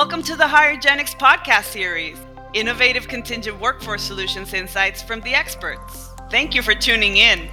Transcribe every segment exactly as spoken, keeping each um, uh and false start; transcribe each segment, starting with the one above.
Welcome to the HireGenix podcast series, innovative contingent workforce solutions insights from the experts. Thank you for tuning in.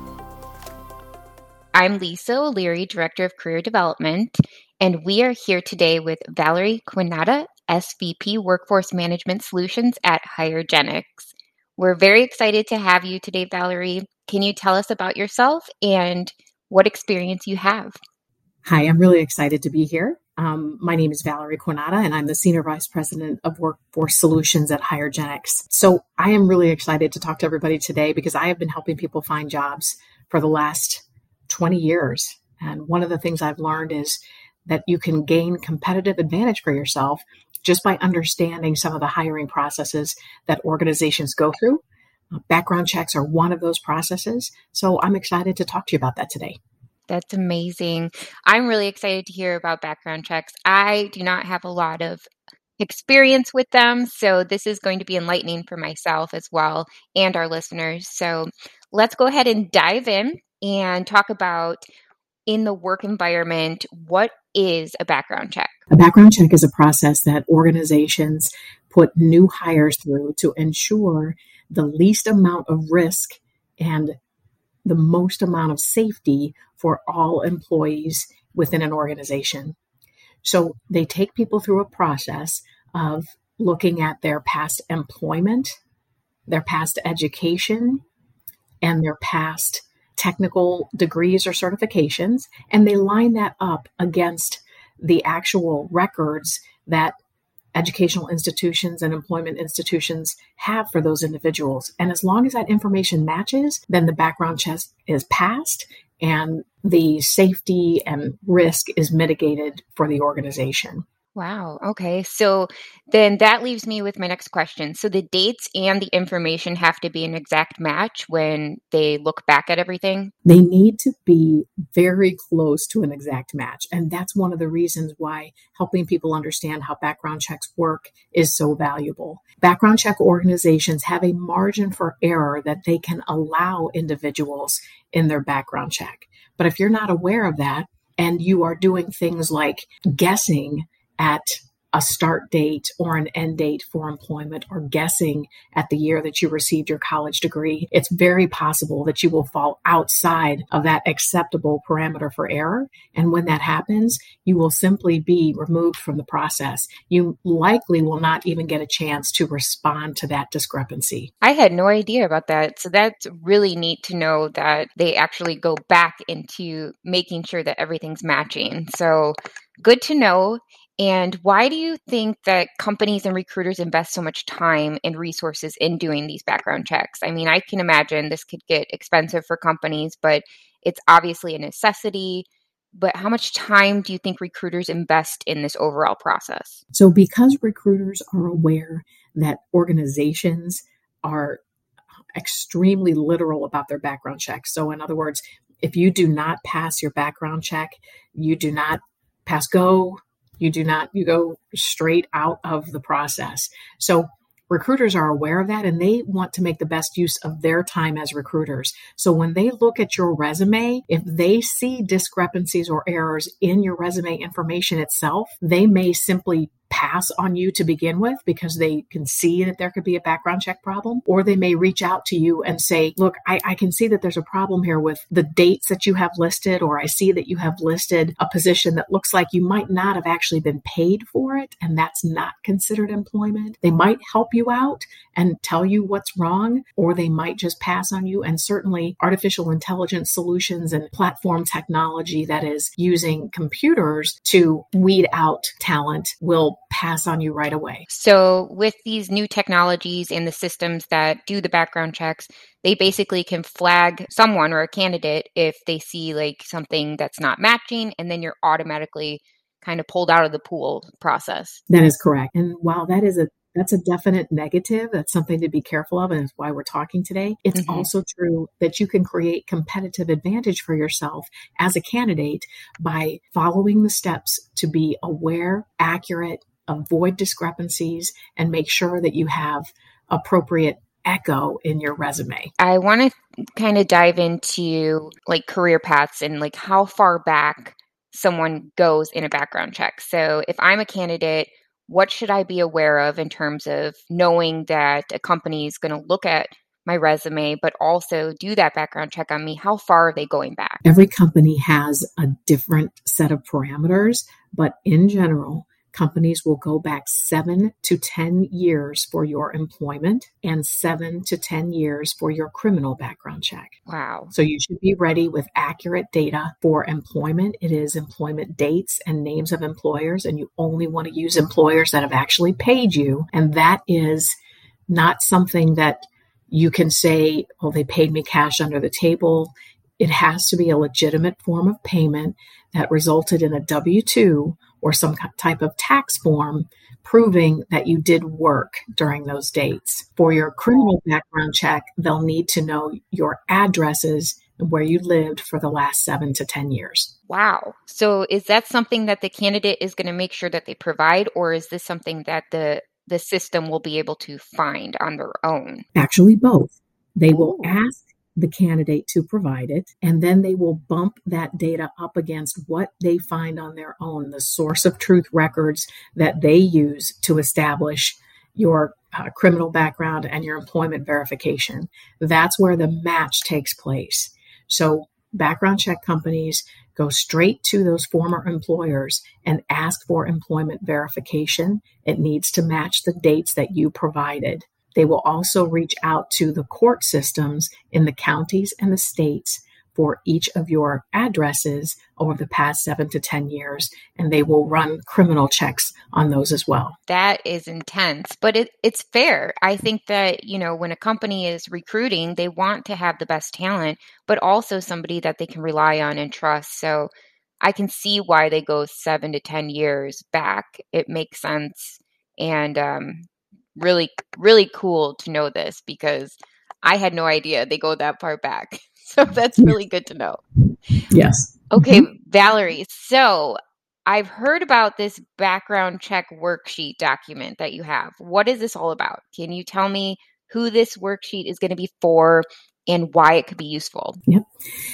I'm Lisa O'Leary, Director of Career Development, and we are here today with Valerie Quinata, S V P Workforce Management Solutions at HireGenix. We're very excited to have you today, Valerie. Can you tell us about yourself and what experience you have? Hi, I'm really excited to be here. Um, my name is Valerie Quinata, and I'm the Senior Vice President of Workforce Solutions at HireGenix. So I am really excited to talk to everybody today because I have been helping people find jobs for the last twenty years. And one of the things I've learned is that you can gain competitive advantage for yourself just by understanding some of the hiring processes that organizations go through. Uh, background checks are one of those processes. So I'm excited to talk to you about that today. That's amazing. I'm really excited to hear about background checks. I do not have a lot of experience with them, so this is going to be enlightening for myself as well and our listeners. So let's go ahead and dive in and talk about, in the work environment, what is a background check? A background check is a process that organizations put new hires through to ensure the least amount of risk and the most amount of safety for all employees within an organization. So they take people through a process of looking at their past employment, their past education, and their past technical degrees or certifications, and they line that up against the actual records that educational institutions and employment institutions have for those individuals. And as long as that information matches, then the background check is passed and the safety and risk is mitigated for the organization. Wow. Okay. So then that leaves me with my next question. So the dates and the information have to be an exact match when they look back at everything? They need to be very close to an exact match. And that's one of the reasons why helping people understand how background checks work is so valuable. Background check organizations have a margin for error that they can allow individuals in their background check. But if you're not aware of that and you are doing things like guessing at a start date or an end date for employment, or guessing at the year that you received your college degree, it's very possible that you will fall outside of that acceptable parameter for error. And when that happens, you will simply be removed from the process. You likely will not even get a chance to respond to that discrepancy. I had no idea about that. So that's really neat to know that they actually go back into making sure that everything's matching. So good to know. And why do you think that companies and recruiters invest so much time and resources in doing these background checks? I mean, I can imagine this could get expensive for companies, but it's obviously a necessity. But how much time do you think recruiters invest in this overall process? So because recruiters are aware that organizations are extremely literal about their background checks. So in other words, if you do not pass your background check, you do not pass go, You do not, you go straight out of the process. So recruiters are aware of that and they want to make the best use of their time as recruiters. So when they look at your resume, if they see discrepancies or errors in your resume information itself, they may simply pass on you to begin with because they can see that there could be a background check problem, or they may reach out to you and say, look, I, I can see that there's a problem here with the dates that you have listed, or I see that you have listed a position that looks like you might not have actually been paid for it, and that's not considered employment. They might help you out and tell you what's wrong, or they might just pass on you. And certainly artificial intelligence solutions and platform technology that is using computers to weed out talent will pass on you right away. So with these new technologies and the systems that do the background checks, they basically can flag someone or a candidate if they see like something that's not matching, and then you're automatically kind of pulled out of the pool process. That is correct. And while that is a That's a definite negative. That's something to be careful of, and it's why we're talking today. It's mm-hmm. also true that you can create competitive advantage for yourself as a candidate by following the steps to be aware, accurate, avoid discrepancies, and make sure that you have appropriate echo in your resume. I want to kind of dive into like career paths and like how far back someone goes in a background check. So if I'm a candidate, what should I be aware of in terms of knowing that a company is going to look at my resume, but also do that background check on me? How far are they going back? Every company has a different set of parameters, but in general, companies will go back seven to ten years for your employment and seven to ten years for your criminal background check. Wow. So you should be ready with accurate data for employment. It is employment dates and names of employers, and you only want to use employers that have actually paid you. And that is not something that you can say, oh, they paid me cash under the table. It has to be a legitimate form of payment that resulted in a W two or some type of tax form proving that you did work during those dates. For your criminal background check, they'll need to know your addresses and where you lived for the last seven to ten years. Wow. So is that something that the candidate is going to make sure that they provide, or is this something that the the system will be able to find on their own? Actually, both. They will Ooh. ask the candidate to provide it, and then they will bump that data up against what they find on their own, the source of truth records that they use to establish your uh, criminal background and your employment verification. That's where the match takes place. So background check companies go straight to those former employers and ask for employment verification. It needs to match the dates that you provided. They will also reach out to the court systems in the counties and the states for each of your addresses over the past seven to ten years, and they will run criminal checks on those as well. That is intense, but it, it's fair. I think that, you know, when a company is recruiting, they want to have the best talent, but also somebody that they can rely on and trust. So I can see why they go seven to ten years back. It makes sense. And um, really, really cool to know this, because I had no idea they go that far back. So that's really good to know. Yes. Okay, mm-hmm. Valerie. So I've heard about this background check worksheet document that you have. What is this all about? Can you tell me who this worksheet is going to be for and why it could be useful? Yep.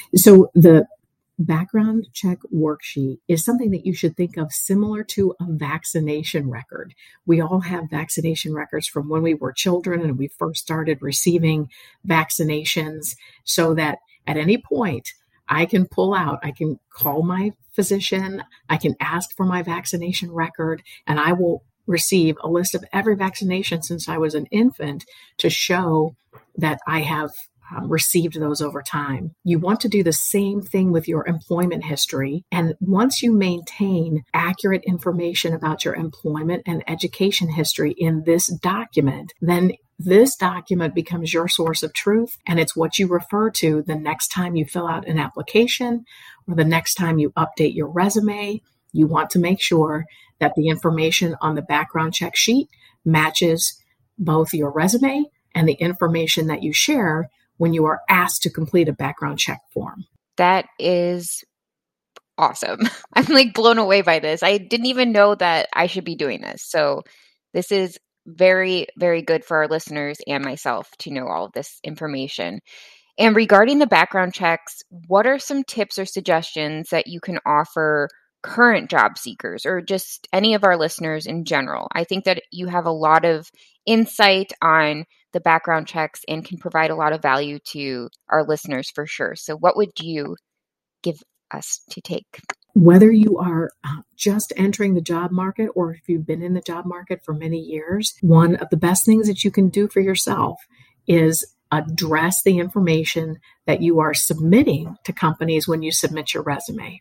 So the background check worksheet is something that you should think of similar to a vaccination record. We all have vaccination records from when we were children and we first started receiving vaccinations, so that at any point I can pull out, I can call my physician, I can ask for my vaccination record, and I will receive a list of every vaccination since I was an infant to show that I have Um, received those over time. You want to do the same thing with your employment history. And once you maintain accurate information about your employment and education history in this document, then this document becomes your source of truth. And it's what you refer to the next time you fill out an application or the next time you update your resume. You want to make sure that the information on the background check sheet matches both your resume and the information that you share when you are asked to complete a background check form. That is awesome. I'm like blown away by this. I didn't even know that I should be doing this. So this is very, very good for our listeners and myself to know all of this information. And regarding the background checks, what are some tips or suggestions that you can offer current job seekers or just any of our listeners in general? I think that you have a lot of insight on the background checks and can provide a lot of value to our listeners for sure. So what would you give us to take? Whether you are uh, just entering the job market or if you've been in the job market for many years, one of the best things that you can do for yourself is address the information that you are submitting to companies when you submit your resume.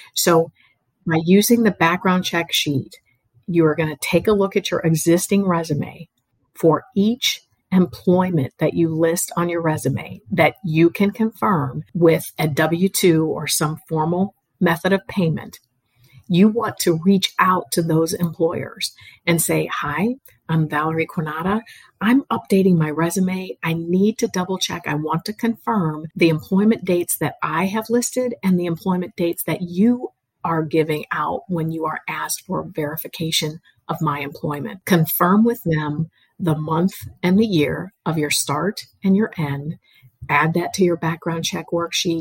So by using the background check sheet, you are going to take a look at your existing resume for each employment that you list on your resume that you can confirm with a W two or some formal method of payment. You want to reach out to those employers and say, hi, I'm Valerie Quinata. I'm updating my resume. I need to double check. I want to confirm the employment dates that I have listed and the employment dates that you are giving out when you are asked for verification of my employment. Confirm with them the month and the year of your start and your end. Add that to your background check worksheet.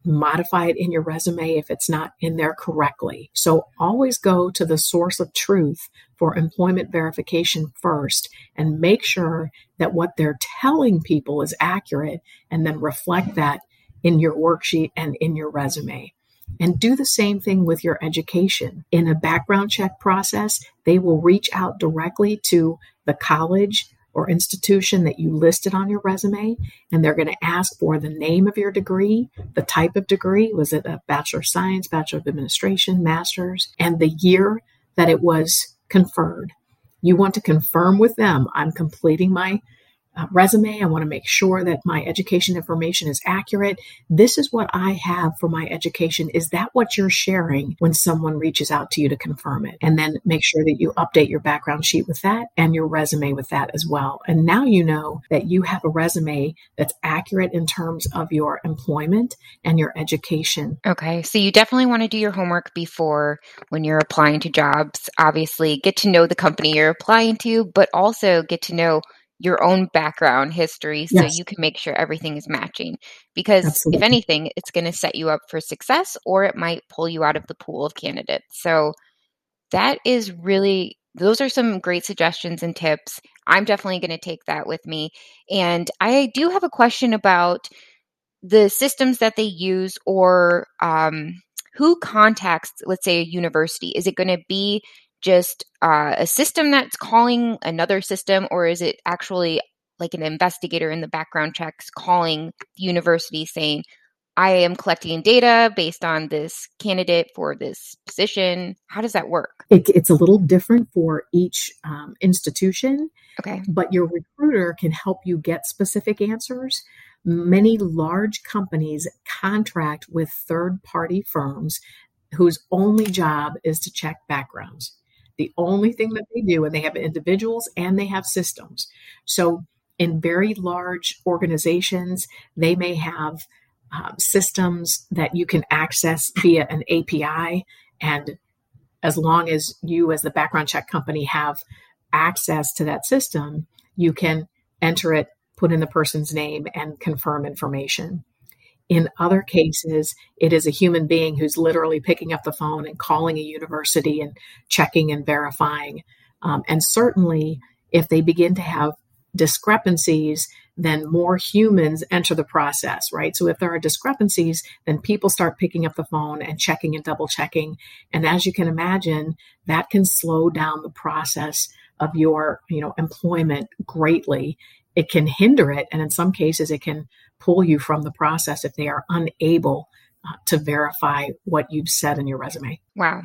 modify it in your resume if it's not in there correctly. So always go to the source of truth for employment verification first and make sure that what they're telling people is accurate, and then reflect that in your worksheet and in your resume. And do the same thing with your education. In a background check process, they will reach out directly to the college or institution that you listed on your resume, and they're going to ask for the name of your degree, the type of degree, was it a Bachelor of Science, Bachelor of Administration, Master's, and the year that it was conferred. You want to confirm with them, I'm completing my uh, resume. I want to make sure that my education information is accurate. This is what I have for my education. Is that what you're sharing when someone reaches out to you to confirm it? And then make sure that you update your background sheet with that and your resume with that as well. And now you know that you have a resume that's accurate in terms of your employment and your education. Okay. So you definitely want to do your homework before when you're applying to jobs. Obviously, get to know the company you're applying to, but also get to know your own background history so Yes. you can make sure everything is matching. Because Absolutely. if anything, it's going to set you up for success, or it might pull you out of the pool of candidates. So that is really, those are some great suggestions and tips. I'm definitely going to take that with me. And I do have a question about the systems that they use, or um, who contacts, let's say, a university. Is it going to be just uh, a system that's calling another system, or is it actually like an investigator in the background checks calling the university saying, I am collecting data based on this candidate for this position? How does that work? It, it's a little different for each um, institution, Okay. but your recruiter can help you get specific answers. Many large companies contract with third-party firms whose only job is to check backgrounds. The only thing that they do, and they have individuals and they have systems. So in very large organizations, they may have um, systems that you can access via an A P I. And as long as you, as the background check company, have access to that system, you can enter it, put in the person's name, and confirm information. In other cases, it is a human being who's literally picking up the phone and calling a university and checking and verifying. Um, and certainly, if they begin to have discrepancies, then more humans enter the process, right? So if there are discrepancies, then people start picking up the phone and checking and double checking. And as you can imagine, that can slow down the process of your, you know, employment greatly. It can hinder it. And in some cases, it can pull you from the process if they are unable uh, to verify what you've said in your resume. Wow.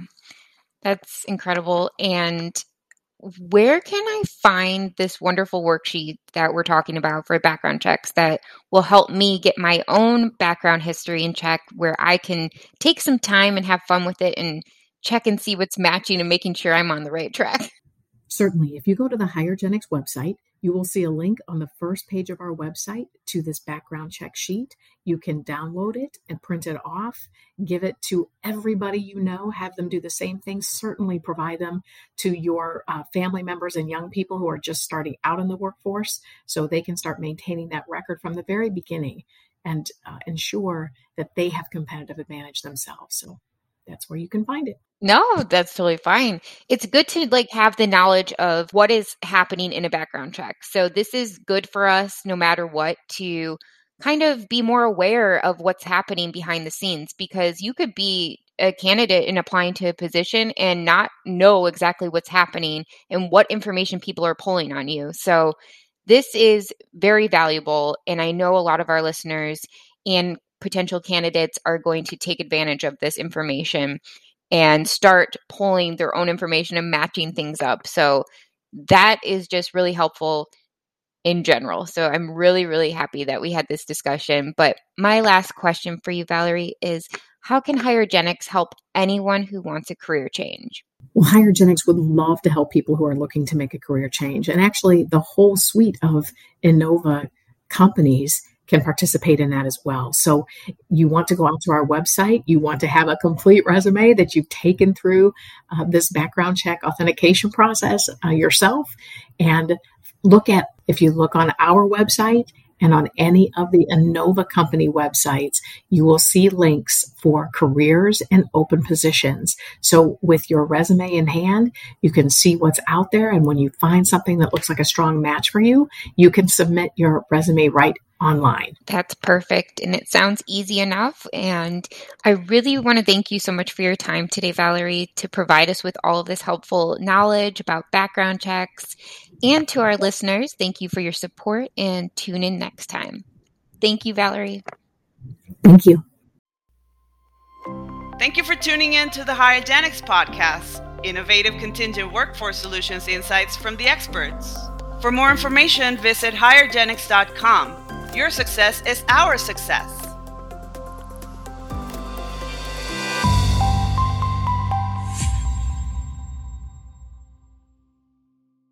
That's incredible. And where can I find this wonderful worksheet that we're talking about for background checks that will help me get my own background history in check, where I can take some time and have fun with it and check and see what's matching and making sure I'm on the right track? Certainly. If you go to the HireGenX website, you will see a link on the first page of our website to this background check sheet. You can download it and print it off, give it to everybody you know, have them do the same thing. Certainly provide them to your uh, family members and young people who are just starting out in the workforce, so they can start maintaining that record from the very beginning and uh, ensure that they have competitive advantage themselves. So that's where you can find it. No, that's totally fine. It's good to like have the knowledge of what is happening in a background check. So this is good for us no matter what, to kind of be more aware of what's happening behind the scenes, because you could be a candidate in applying to a position and not know exactly what's happening and what information people are pulling on you. So this is very valuable. And I know a lot of our listeners and potential candidates are going to take advantage of this information and start pulling their own information and matching things up. So that is just really helpful in general. So I'm really, really happy that we had this discussion. But my last question for you, Valerie, is how can HireGenX help anyone who wants a career change? Well, HireGenX would love to help people who are looking to make a career change. And actually, the whole suite of Innova companies can participate in that as well. So you want to go out to our website, you want to have a complete resume that you've taken through uh, this background check authentication process uh, yourself, and look at, if you look on our website And on any of the Innova company websites, you will see links for careers and open positions. So with your resume in hand, you can see what's out there. And when you find something that looks like a strong match for you, you can submit your resume right online. That's perfect. And it sounds easy enough. And I really want to thank you so much for your time today, Valerie, to provide us with all of this helpful knowledge about background checks. And to our listeners, thank you for your support and tune in next time. Thank you, Valerie. Thank you. Thank you for tuning in to the Hygienics Podcast, Innovative Contingent Workforce Solutions Insights from the Experts. For more information, visit hygienics dot com. Your success is our success.